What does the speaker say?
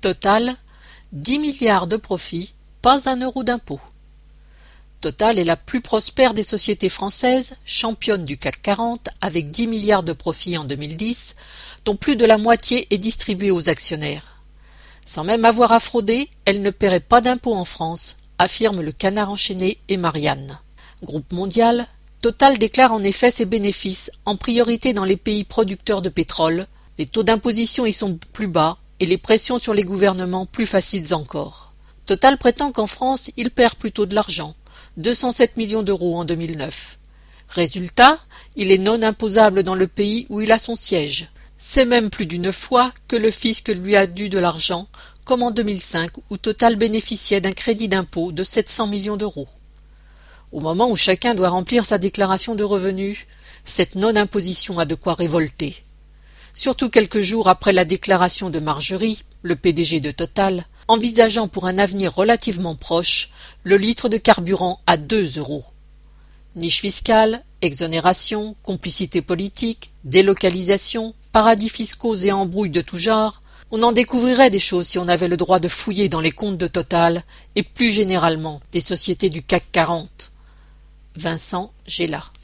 Total, 10 milliards de profits, pas un euro d'impôt. Total est la plus prospère des sociétés françaises, championne du CAC 40 avec 10 milliards de profits en 2010, dont plus de la moitié est distribuée aux actionnaires. Sans même avoir à frauder, elle ne paierait pas d'impôt en France, affirme le Canard enchaîné et Marianne. Groupe mondial, Total déclare en effet ses bénéfices en priorité dans les pays producteurs de pétrole, les taux d'imposition y sont plus bas et les pressions sur les gouvernements plus faciles encore. Total prétend qu'en France, il perd plutôt de l'argent, 207 millions d'euros en 2009. Résultat, il est non imposable dans le pays où il a son siège. C'est même plus d'une fois que le fisc lui a dû de l'argent, comme en 2005 où Total bénéficiait d'un crédit d'impôt de 700 millions d'euros. Au moment où chacun doit remplir sa déclaration de revenus, cette non-imposition a de quoi révolter. Surtout quelques jours après la déclaration de Margerie, le PDG de Total, envisageant pour un avenir relativement proche le litre de carburant à 2 euros. Niche fiscale, exonération, complicité politique, délocalisation, paradis fiscaux et embrouilles de tout genre, on en découvrirait des choses si on avait le droit de fouiller dans les comptes de Total et plus généralement des sociétés du CAC 40. Vincent Géla.